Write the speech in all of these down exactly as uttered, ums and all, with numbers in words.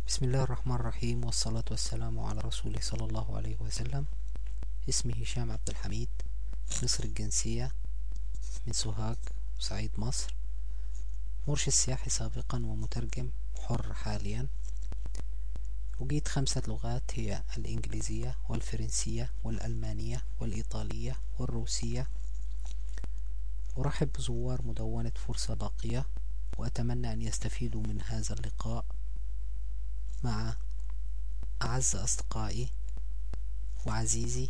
بسم الله الرحمن الرحيم، والصلاة والسلام على رسوله صلى الله عليه وسلم. اسمي هشام عبد الحميد، مصري الجنسية، من سوهاج، صعيد مصر. مرشد سياحي سابقا ومترجم حر حاليا. أجيد خمسة لغات هي الإنجليزية والفرنسية والألمانية والإيطالية والروسية. أرحب بزوار مدونة فرصة باقية، وأتمنى أن يستفيدوا من هذا اللقاء مع أعز أصدقائي وعزيزي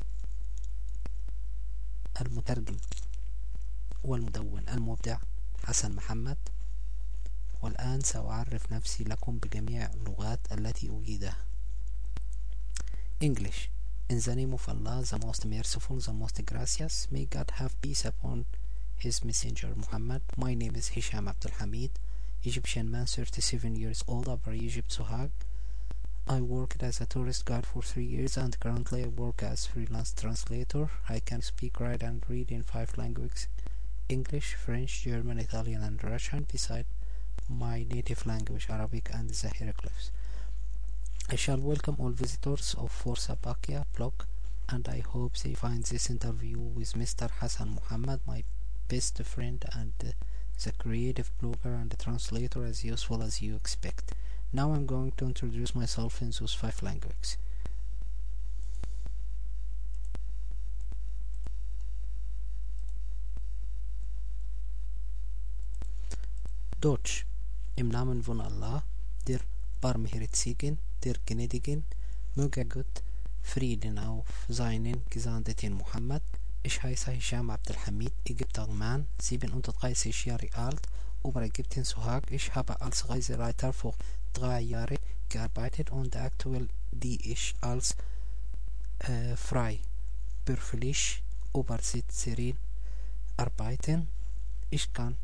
المترجم والمدون المبدع حسن محمد. والآن سأعرف نفسي لكم بجميع اللغات التي أجيدها. English. In the name of Allah, the most merciful, the most gracious, may God have peace upon His Messenger Muhammad. My name is Hisham Abdul Hamid, Egyptian man, thirty-seven years old, Upper Egypt, Sohag. I worked as a tourist guide for three years and currently I work as freelance translator. I can speak, write and read in five languages: English, French, German, Italian and Russian, beside my native language Arabic and the hieroglyphs. I shall welcome all visitors of Forza Bakia blog, and I hope they find this interview with Mister Hassan Muhammad, my best friend and uh, the creative blogger and the translator, as useful as you expect. Now I'm going to introduce myself in those five languages. Deutsch. Im Namen von Allah, der Barmherzigen, der Gnädigen, möge Gott Frieden auf seinen Gesandten Muhammad. Ich heiße Hisham Abdul Hamid, Ägypter-Mann, siebenunddreißig Jahre alt, Oberägypten, Sohag. Ich habe als Reiseleiter vor drei Jahren gearbeitet und aktuell die ich als äh, freiberufliche Übersetzerin arbeiten. Ich kann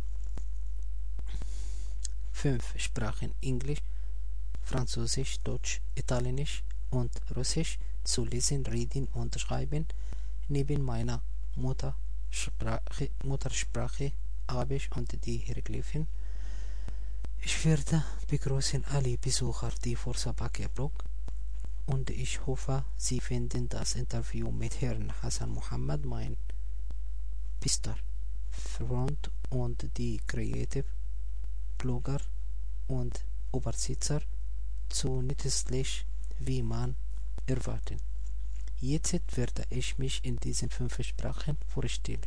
fünf Sprachen: Englisch, Französisch, Deutsch, Italienisch und Russisch zu lesen, reden und schreiben. Neben meiner Muttersprache, Muttersprache Arabisch und die Hieroglyphen. Ich werde begrüßen alle Besucher die Forza Bakia Blog und ich hoffe, Sie finden das Interview mit Herrn Hassan Muhammad, mein bester Freund und die Creative Blogger und Übersetzer, so nützlich wie man erwarten. Jetzt werde ich mich in diesen fünf Sprachen vorstellen.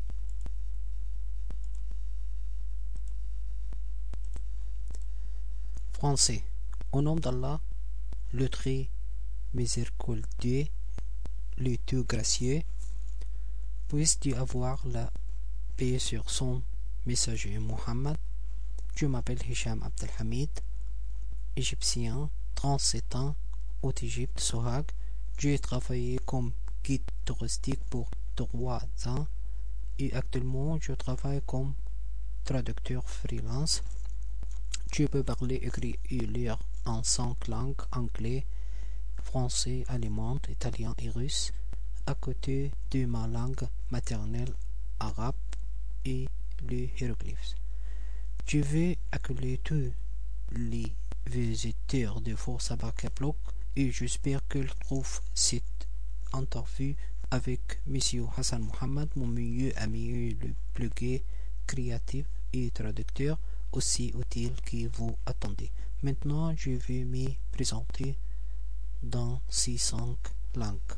Français. Au nom d'Allah, le très miséricordieux, le tout gracieux, puisse Dieu avoir la paix sur son messager Muhammad. Je m'appelle Hisham Abdel Hamid, égyptien, trente-sept ans, Haute-Égypte, Sohag. J'ai travaillé comme guide touristique pour trois ans et actuellement je travaille comme traducteur freelance. Je peux parler, écrire et lire en cinq langues: anglais, français, allemand, italien et russe, à côté de ma langue maternelle arabe et les hiéroglyphes. Je veux accueillir tous les visiteurs de Forza Bakia Blog et j'espère qu'ils trouvent cette interview avec Monsieur Hassan Muhammad, mon meilleur ami et le plus gai, créatif et traducteur, aussi utile que vous attendez. Maintenant, je vais me présenter dans ces cinq langues.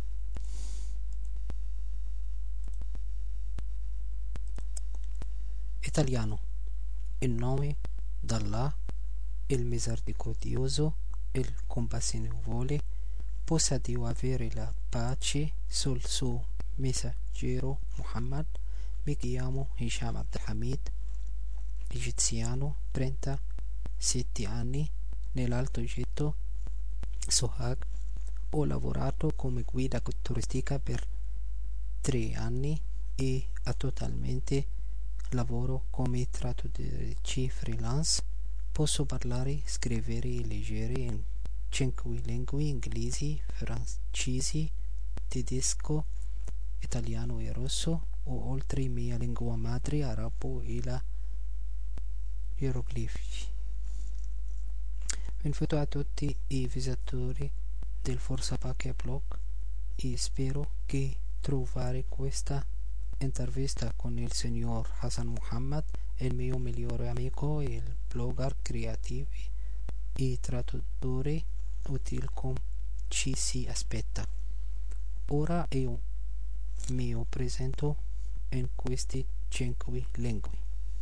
Italiano. In nome d'Allah, il misericordioso, il compassionevole, possa Dio avere la pace sul suo messaggero Muhammad. Mi chiamo Hisham Abdul Hamid, egiziano, trentasette anni, nell'Alto Egitto, Sohag. Ho lavorato come guida turistica per tre anni e attualmente lavoro come traduttrice freelance. Posso parlare, scrivere e leggere in cinque lingue: inglese, francese, tedesco, italiano e russo, o oltre mia lingua madre arabo e la hieroglyphi. Invito a tutti i visitatori del Forsapacchia blog e spero che trovare questa intervista con il signor Hassan Muhammad, il mio migliore amico e il blogger creativo e traduttore utile come ci si aspetta. Ora io mi presento in queste cinque lingue.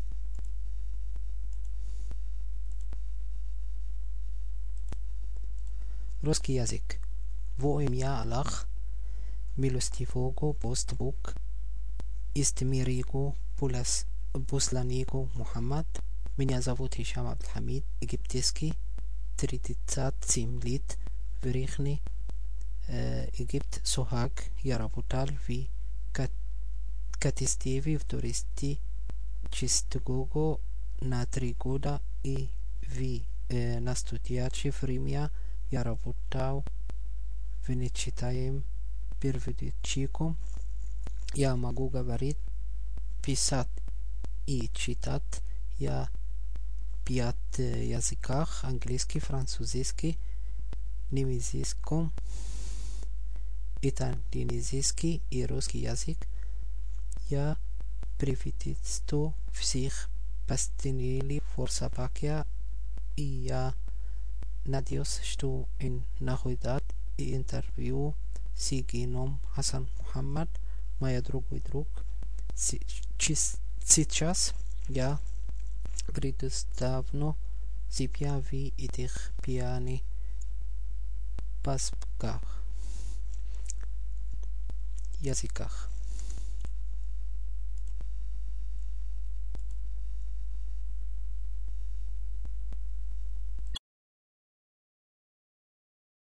Ruski jazyk. Woim ja Allah, milostivogo postbuk, istmirigo pulas посланику Muhammad. Меня зовут Хишам Абдельхамид, египетский, тридцать семь лет, Верхний Египет, Сохаг. Я работал в качестве туристического на три года и в настоящее время я работал венечитаем переводчиком. Я могу говорить, писать и читать я пять языках: английский, французский, немецкий, итальянский и русский язык. Я приветствую всех посетителей Forsapacchia и я надеюсь, что in находят и интервью с геном Хасан Мухаммад, моя другой друг. Сейчас я предоставлю себя в этих пьяных паспках языках.